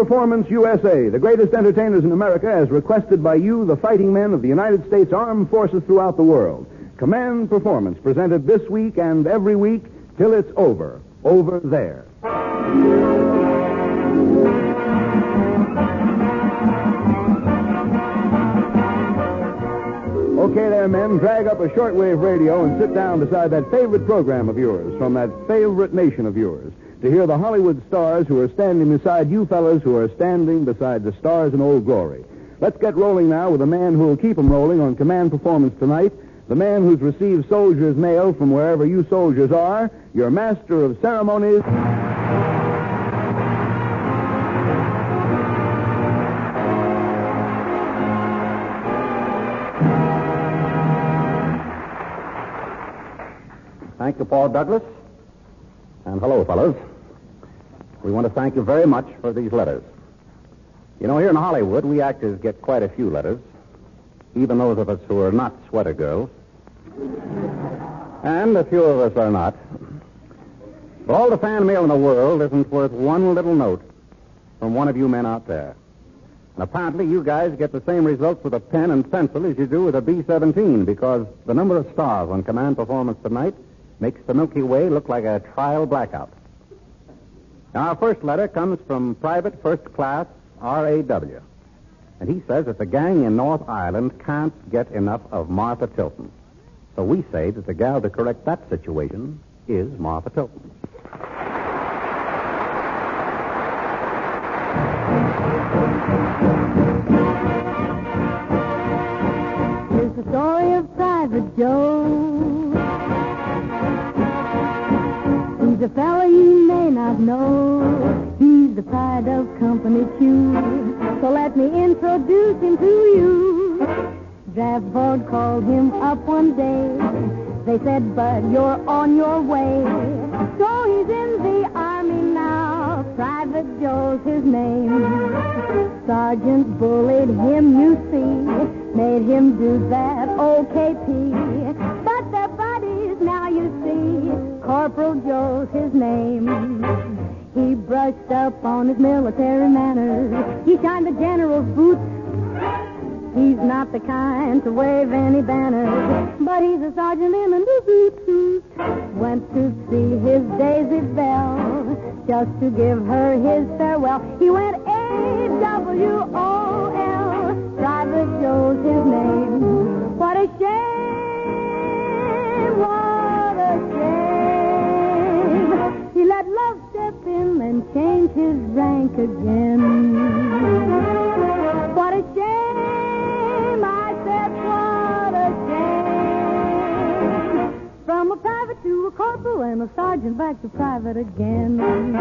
Performance USA, the greatest entertainers in America, as requested by you, the fighting men of the United States Armed Forces throughout the world. Command Performance, presented this week and every week till it's over. Over there. Okay there, men, drag up a shortwave radio and sit down beside that favorite program of yours from that favorite nation of yours to hear the Hollywood stars who are standing beside you fellas who are standing beside the stars in Old Glory. Let's get rolling now with a man who will keep 'em rolling on Command Performance tonight, the man who's received soldiers' mail from wherever you soldiers are, your master of ceremonies... Thank you, Paul Douglas. And hello, fellows. We want to thank you very much for these letters. You know, here in Hollywood, we actors get quite a few letters, even those of us who are not sweater girls. And a few of us are not. But all the fan mail in the world isn't worth one little note from one of you men out there. And apparently you guys get the same results with a pen and pencil as you do with a B-17, because the number of stars on Command Performance tonight makes the Milky Way look like a trial blackout. Now, our first letter comes from Private First Class R.A.W., and he says that the gang in North Ireland can't get enough of Martha Tilton. So we say that the gal to correct that situation is Martha Tilton. Here's the story of Private Joe. He's a fella you may not know. He's the pride of Company Q. So let me introduce him to you. Draft board called him up one day. They said, Bud, you're on your way. So he's in the Army now. Private Joe's his name. Sergeant bullied him, you see. Made him do that OKP. But they're buddies now, you see. Corporal Joe's his name. He brushed up on his military manners. He shined the general's boots. He's not the kind to wave any banners, but he's a sergeant in a new suit. Went to see his Daisy Bell, just to give her his farewell. He went AWOL. Private Joe's his name. What a shame, what a shame. He let love step in and change his rank again. What a shame, I said, what a shame. From a private to a corporal and a sergeant back to private again.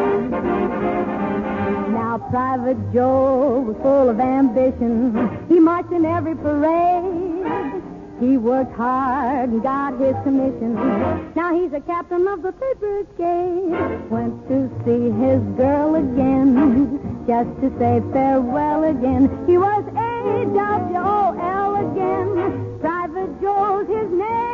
Now Private Joe was full of ambition. He marched in every parade. He worked hard and got his commission. Now he's a captain of the Third Brigade. Went to see his girl again, just to say farewell again. He was AWOL again. Private Joe's his name.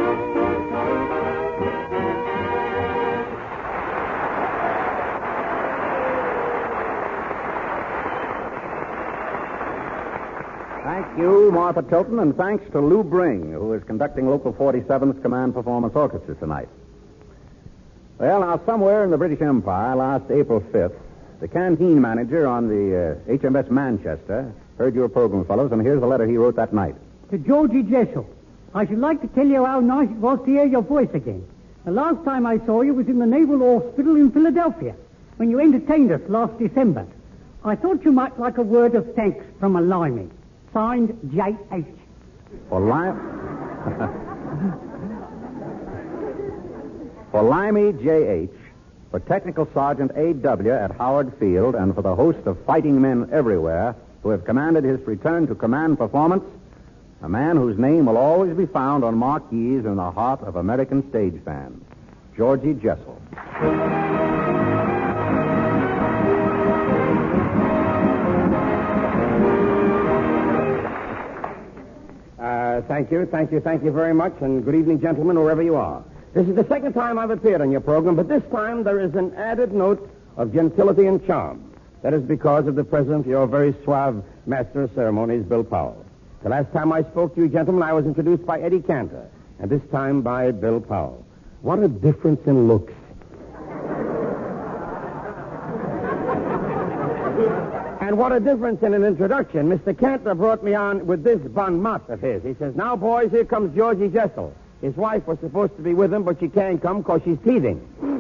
Thank you, Martha Tilton, and thanks to Lou Bring, who is conducting Local 47's Command Performance Orchestra tonight. Well, now, somewhere in the British Empire, last April 5th, the canteen manager on the HMS Manchester heard your program, fellows, and here's the letter he wrote that night. To Georgie Jessel, I should like to tell you how nice it was to hear your voice again. The last time I saw you was in the Naval Hospital in Philadelphia, when you entertained us last December. I thought you might like a word of thanks from a Limey. Signed, J.H. For Limey J.H., for Technical Sergeant A.W. at Howard Field, and for the host of fighting men everywhere who have commanded his return to Command Performance, a man whose name will always be found on marquees in the heart of American stage fans, Georgie Jessel. Thank you very much, and good evening, gentlemen, wherever you are. This is the second time I've appeared on your program, but this time there is an added note of gentility and charm. That is because of the presence of your very suave master of ceremonies, Bill Powell. The last time I spoke to you, gentlemen, I was introduced by Eddie Cantor, and this time by Bill Powell. What a difference in looks. And what a difference in an introduction. Mr. Cantor brought me on with this bon mot of his. He says, now, boys, here comes Georgie Jessel. His wife was supposed to be with him, but she can't come because she's teething.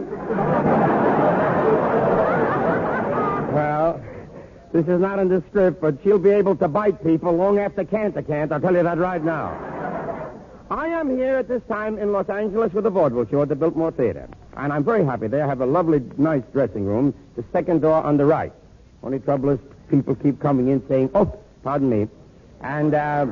Well, this is not in the script, but she'll be able to bite people long after Cantor can't. I'll tell you that right now. I am here at this time in Los Angeles with a vaudeville show at the Biltmore Theater. And I'm very happy there. I have a lovely, nice dressing room. The second door on the right. Only trouble is people keep coming in saying, oh, pardon me. And,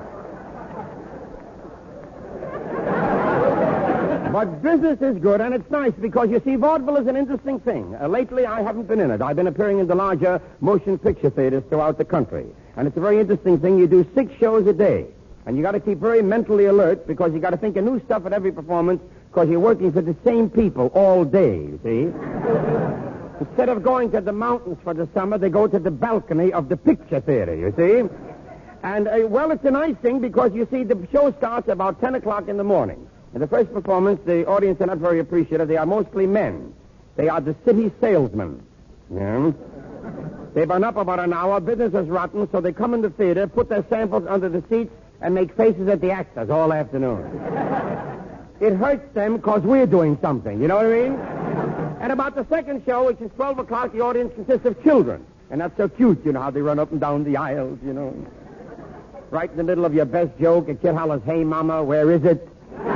but business is good, and it's nice because, you see, vaudeville is an interesting thing. Lately, I haven't been in it. I've been appearing in the larger motion picture theaters throughout the country. And it's a very interesting thing. You do 6 shows a day. And you got to keep very mentally alert because you got to think of new stuff at every performance because you're working for the same people all day, you see. Instead of going to the mountains for the summer, they go to the balcony of the picture theater, you see. And, well, it's a nice thing because, you see, the show starts about 10 o'clock in the morning. In the first performance, the audience are not very appreciative. They are mostly men. They are the city salesmen. Yeah. They've been up about an hour. Business is rotten, so they come in the theater, put their samples under the seats, and make faces at the actors all afternoon. It hurts them because we're doing something, you know what I mean? And about the second show, which is 12 o'clock, the audience consists of children. And that's so cute, you know, how they run up and down the aisles, you know. Right in the middle of your best joke, a kid hollers, hey, Mama, where is it?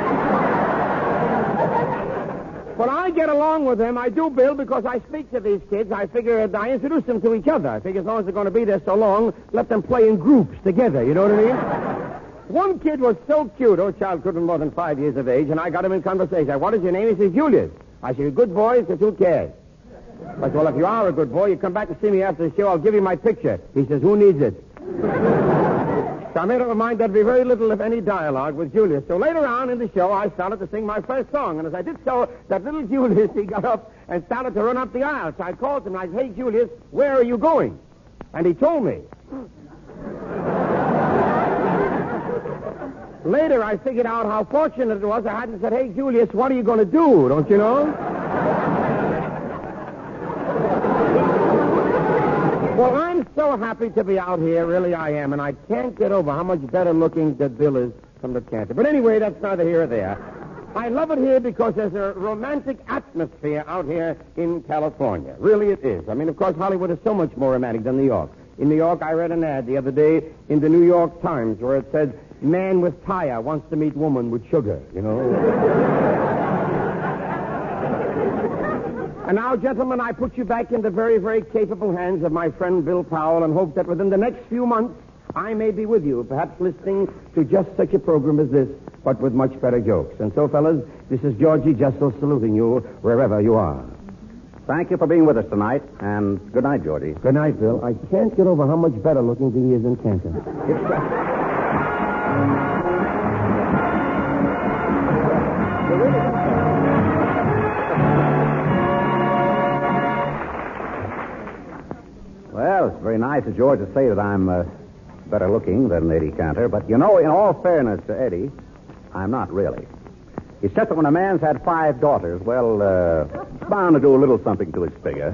But I get along with them. I do, Bill, because I speak to these kids. I figure I introduce them to each other. I figure as long as they're going to be there so long, let them play in groups together, you know what I mean? One kid was so cute. Oh, child couldn't be more than 5 years of age, and I got him in conversation. What is your name? He says, Julius. I said, good boy? He says, who cares? I said, well, if you are a good boy, you come back and see me after the show. I'll give you my picture. He says, who needs it? So I made up my mind there'd be very little, if any, dialogue with Julius. So later on in the show, I started to sing my first song. And as I did so, that little Julius, he got up and started to run up the aisle. So I called him and I said, hey, Julius, where are you going? And he told me. Later, I figured out how fortunate it was I hadn't said, hey, Julius, what are you going to do? Don't you know? Well, I'm so happy to be out here. Really, I am. And I can't get over how much better looking that Bill is from the Cantor. But anyway, that's neither here or there. I love it here because there's a romantic atmosphere out here in California. Really, it is. I mean, of course, Hollywood is so much more romantic than New York. In New York, I read an ad the other day in the New York Times where it said, man with tire wants to meet woman with sugar, you know. And now, gentlemen, I put you back in the very, very capable hands of my friend Bill Powell and hope that within the next few months I may be with you, perhaps listening to just such a program as this, but with much better jokes. And so, fellas, this is Georgie Jessel saluting you wherever you are. Thank you for being with us tonight, and good night, Georgie. Good night, Bill. I can't get over how much better looking he is in Canton. Well, it's very nice of George to say that I'm better looking than Eddie Cantor, but you know, in all fairness to Eddie, I'm not really. He said that when a man's had 5 daughters, well, bound to do a little something to his figure.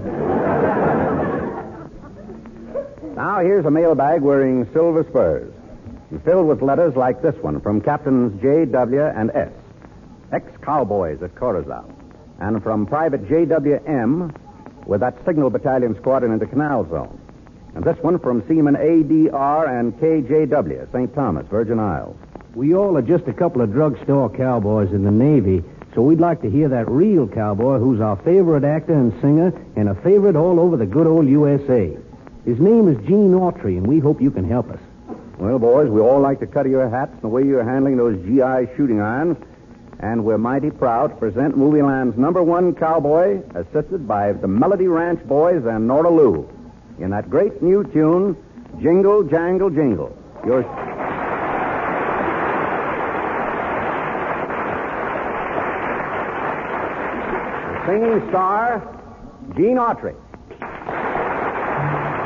Now, here's a mailbag wearing silver spurs, filled with letters like this one from Captains J.W. and S., ex-cowboys at Corozal, and from Private J.W.M., with that signal battalion squadron in the Canal Zone. And this one from Seaman A.D.R. and K.J.W., St. Thomas, Virgin Isles. We all are just a couple of drugstore cowboys in the Navy, so we'd like to hear that real cowboy who's our favorite actor and singer and a favorite all over the good old USA. His name is Gene Autry, and we hope you can help us. Well, boys, we all like the cut of your hats and the way you're handling those GI shooting irons. And we're mighty proud to present Movie Land's #1 cowboy, assisted by the Melody Ranch Boys and Nora Lou, in that great new tune, Jingle, Jangle, Jingle. Your singing star, Gene Autry.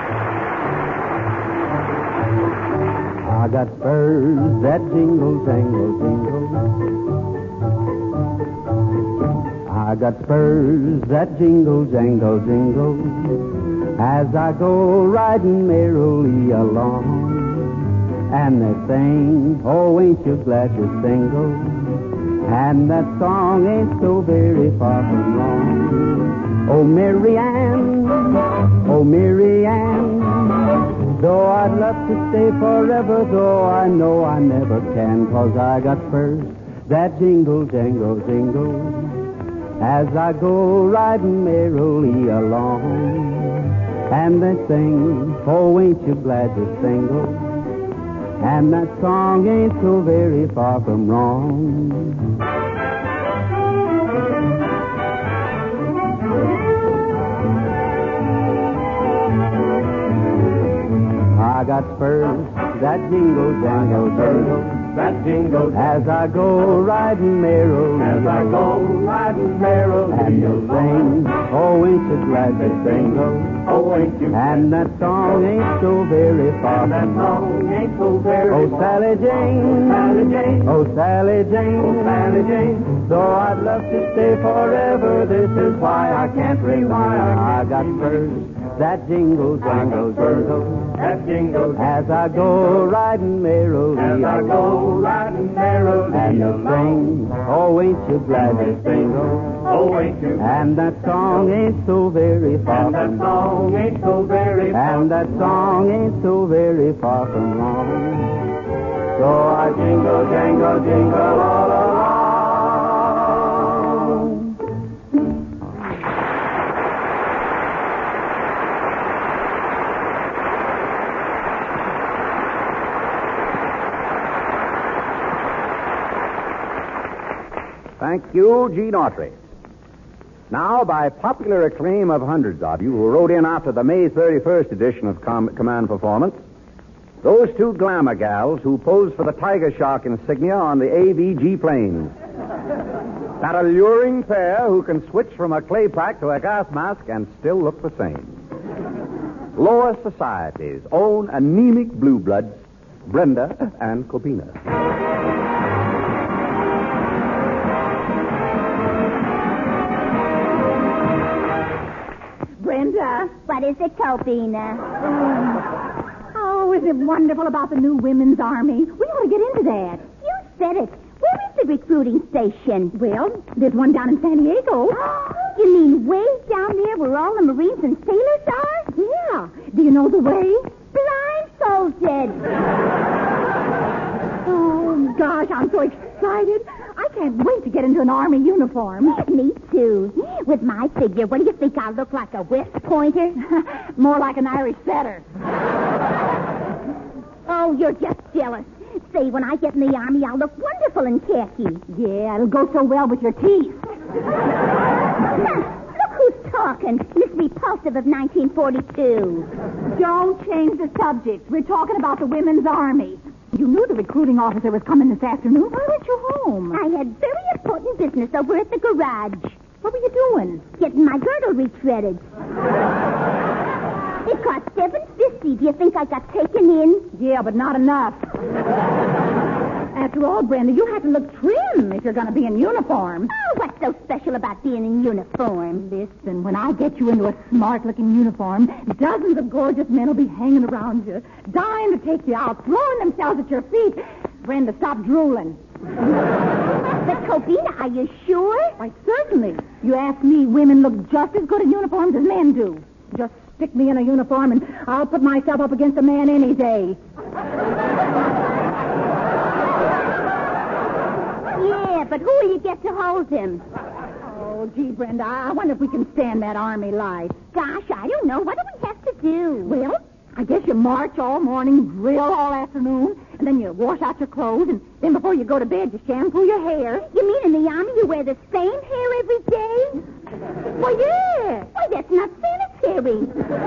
I got spurs that jingle, jangle, jingle. I got spurs that jingle, jangle, jingle. As I go riding merrily along. And they sing, oh, ain't you glad you're single? And that song ain't so very far from wrong. Oh, Mary Ann, though I'd love to stay forever, though I know I never can, 'cause I got spurs that jingle, jangle, jingle, as I go riding merrily along. And they sing, oh, ain't you glad you're single? And that song ain't so very far from wrong. I got spurs that jingle, jangle, jingle, that jingle, as I go riding merrily, and they sing, oh, ain't you glad you're single? Oh, ain't you? And that song ain't so very far from wrong. Oh, Sally Jane, oh, Sally Jane, though I'd love to stay forever, this is why I can't rewire. I got spurs that jingle, jangle, jingle, that jingle, as I go riding merrily, and they sing, oh, ain't you glad you're single? Oh, ain't you? And that song ain't so very far from wrong. And that song ain't so very far from wrong. So I jingle, jangle, jingle all along. Thank you, Gene Autry. Now, by popular acclaim of hundreds of you who wrote in after the May 31st edition of Command Performance, those two glamour gals who posed for the Tiger Shark insignia on the AVG planes. That alluring pair who can switch from a clay pack to a gas mask and still look the same. Lower Society's own anemic blue bloods, Brenda and Copina. Brenda. What is it, Copina? Oh, isn't it wonderful about the new women's army? We ought to get into that. You said it. Where is the recruiting station? Well, there's one down in San Diego. You mean way down there where all the Marines and sailors are? Yeah. Do you know the way? Blindfolded. Oh, gosh, I'm so excited. I can't wait to get into an army uniform. Me too. With my figure, what do you think I'll look like, a West Pointer? More like an Irish setter. Oh, you're just jealous. Say, when I get in the army, I'll look wonderful in khaki. Yeah, it'll go so well with your teeth. Look who's talking. Miss Repulsive of 1942. Don't change the subject. We're talking about the women's army. You knew the recruiting officer was coming this afternoon. Why weren't you home? I had very important business over at the garage. What were you doing? Getting my girdle retreaded. It cost $7.50. Do you think I got taken in? Yeah, but not enough. After all, Brenda, you have to look trim if you're going to be in uniform. Oh, what's so special about being in uniform? Listen, when I get you into a smart-looking uniform, dozens of gorgeous men will be hanging around you, dying to take you out, throwing themselves at your feet. Brenda, stop drooling. But, Copina, are you sure? Why, certainly. You ask me, women look just as good in uniforms as men do. Just stick me in a uniform and I'll put myself up against a man any day. Yeah, but who will you get to hold him? Oh, gee, Brenda, I wonder if we can stand that army life. Gosh, I don't know. What do we have to do? Well, I guess you march all morning, drill all afternoon, and then you wash out your clothes, and then before you go to bed, you shampoo your hair. You mean in the army you wear the same hair every day? Well, yeah. Why, that's not sanitary.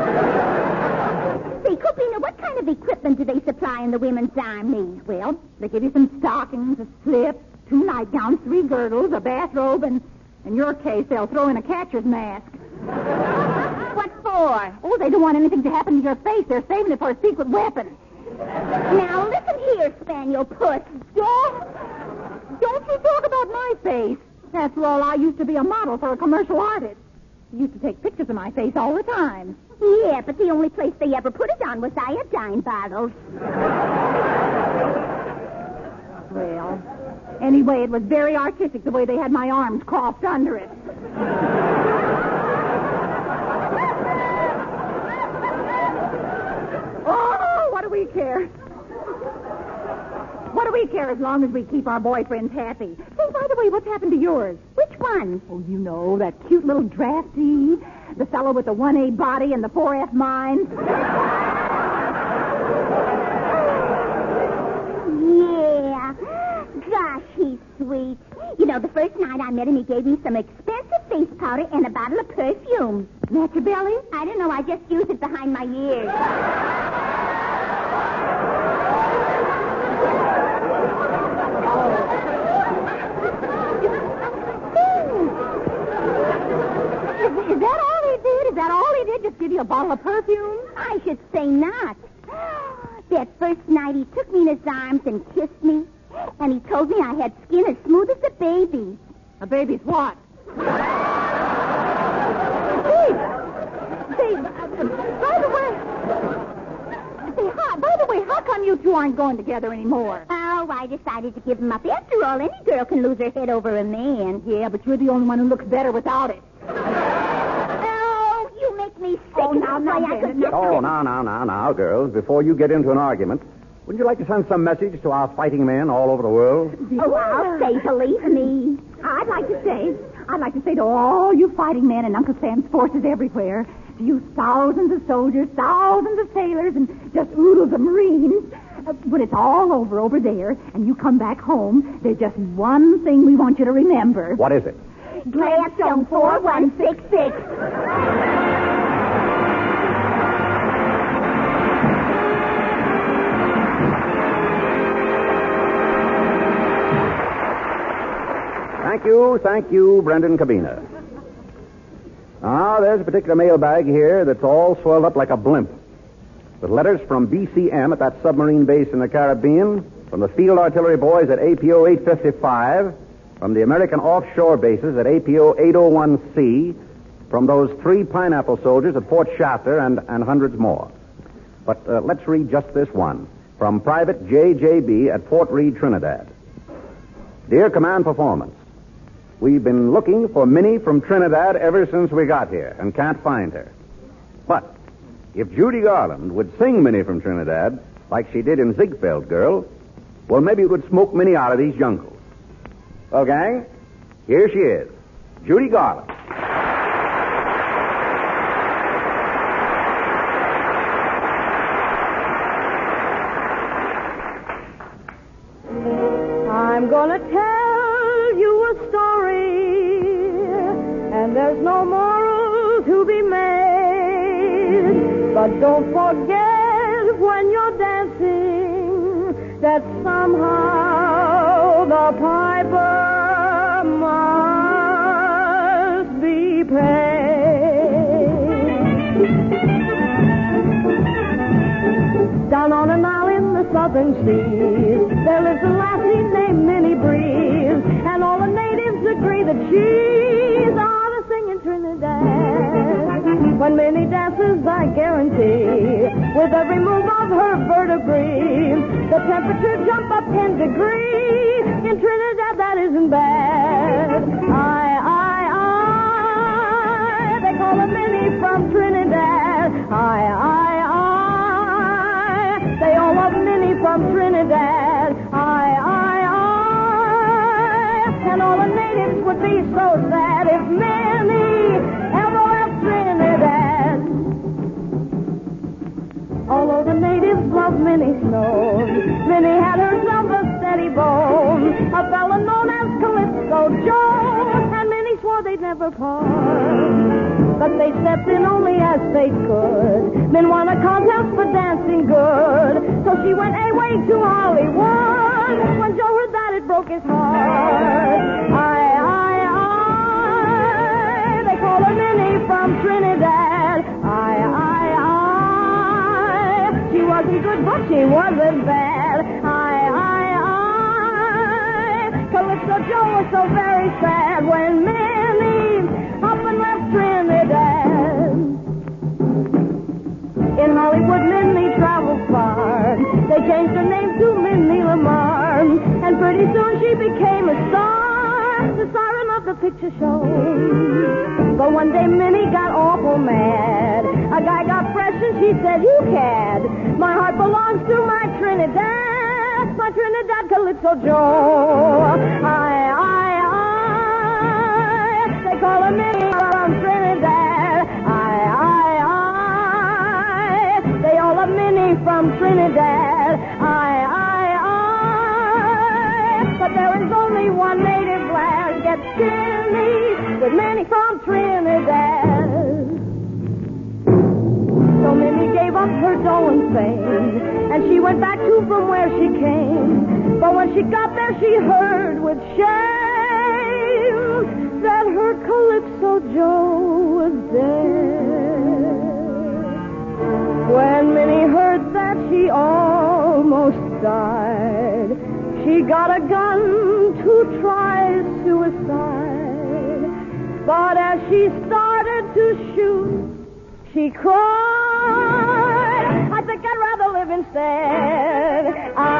Say, Copina, what kind of equipment do they supply in the women's army? Well, they give you some stockings, a slip, 2 nightgowns, 3 girdles, a bathrobe, and in your case, they'll throw in a catcher's mask. What for? Oh, they don't want anything to happen to your face. They're saving it for a secret weapon. Now, listen here. here, Spaniel Puss. Don't you talk about my face. After all, I used to be a model for a commercial artist. He used to take pictures of my face all the time. Yeah, but the only place they ever put it on was iodine bottles. Well, anyway, it was very artistic the way they had my arms crossed under it. Oh, what do we care? What do we care as long as we keep our boyfriends happy? Say, by the way, what's happened to yours? Which one? Oh, you know, that cute little drafty, the fellow with the 1A body and the 4F mind. Yeah. Gosh, he's sweet. You know, the first night I met him, he gave me some expensive face powder and a bottle of perfume. That your belly? I don't know. I just use it behind my ears. Is that all he did? Is that all he did? Just give you a bottle of perfume? I should say not. That first night he took me in his arms and kissed me. And he told me I had skin as smooth as a baby's. A baby's what? By the way, how come you two aren't going together anymore? Oh, I decided to give him up. After all, any girl can lose her head over a man. Yeah, but you're the only one who looks better without it. Oh, you make me sick. Oh, now, now, girls, before you get into an argument, wouldn't you like to send some message to our fighting men all over the world? Oh, I'll say, believe me. I'd like to say to all you fighting men and Uncle Sam's forces everywhere, to you thousands of soldiers, thousands of sailors, and just oodles of Marines, when it's all over there, and you come back home, there's just one thing we want you to remember. What is it? Gladstone 4166. Thank you, Brendan Cabina. There's a particular mailbag here that's all swelled up like a blimp. With letters from BCM at that submarine base in the Caribbean, from the field artillery boys at APO 855, from the American offshore bases at APO 801C, from those 3 pineapple soldiers at Fort Shafter, and hundreds more. But let's read just this one, from Private JJB at Fort Reed, Trinidad. Dear Command Performance, we've been looking for Minnie from Trinidad ever since we got here and can't find her. But if Judy Garland would sing Minnie from Trinidad like she did in Ziegfeld Girl, well, maybe it would smoke Minnie out of these jungles. Well, gang, here she is, Judy Garland. I'm gonna tell you a story, and there's no moral to be made. But don't forget when you're dancing that somehow the piper must be paid. Down on an island in the southern seas, there lives a lassie named Minnie Breeze, and all the natives agree that she's on a singing Trinidad. When Minnie dances, I guarantee, with every move of her vertebrae, the temperature jump up 10 degrees. In Trinidad, that isn't bad. They call her Minnie from Trinidad. They all love Minnie from Trinidad. And all the natives would be so sad if Minnie ever left Trinidad. Although the natives love Minnie Snow, Minnie had herself a steady bone, a fella known as Calypso Joe, and Minnie swore they'd never part. But they stepped in only as they could. Min won a contest for dancing good, so she went away to Hollywood. When Joe heard that, it broke his heart. They call her Minnie from Trinidad. She wasn't good, but she wasn't bad. very sad when Minnie up and left Trinidad. In Hollywood, Minnie traveled far. They changed her name to Minnie Lamar. And pretty soon she became a star, the siren of the picture show. But one day Minnie got awful mad. A guy got fresh and she said, "You cad, my heart belongs to my Trinidad, my Trinidad Calypso Joe." They call her Minnie from Trinidad. They all love Minnie from Trinidad. But there is only one native glass gets skinny with Minnie from Trinidad. So Minnie gave up her dough and fame, and she went back to from where she came. But when she got there, she heard with shame that her Calypso Joe was dead. When Minnie heard that, she almost died. She got a gun to try suicide. But as she started to shoot, she cried, "I think I'd rather live instead."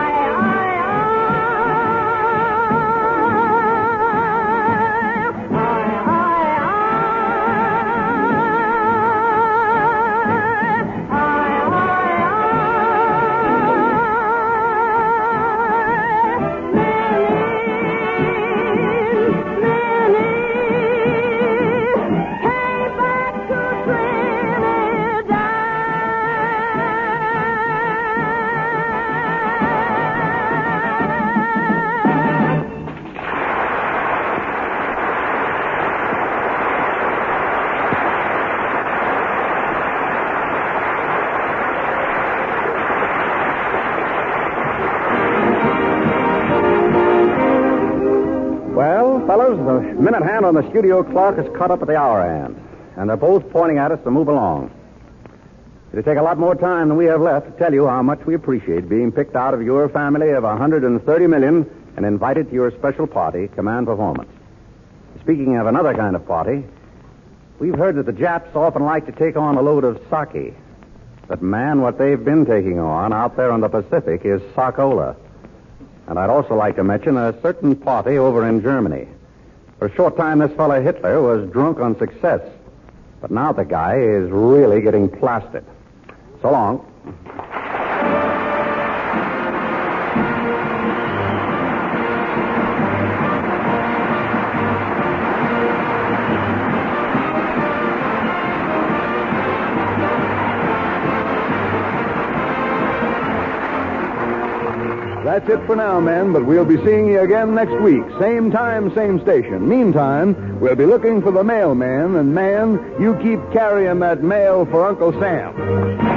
Fellas, the minute hand on the studio clock is caught up at the hour hand, and they're both pointing at us to move along. It'll take a lot more time than we have left to tell you how much we appreciate being picked out of your family of 130 million and invited to your special party, Command Performance. Speaking of another kind of party, we've heard that the Japs often like to take on a load of sake. But, man, what they've been taking on out there on the Pacific is Sakola. And I'd also like to mention a certain party over in Germany. For a short time, this fellow Hitler was drunk on success. But now the guy is really getting plastered. So long. That's it for now, men, but we'll be seeing you again next week. Same time, same station. Meantime, we'll be looking for the mailman, and man, you keep carrying that mail for Uncle Sam.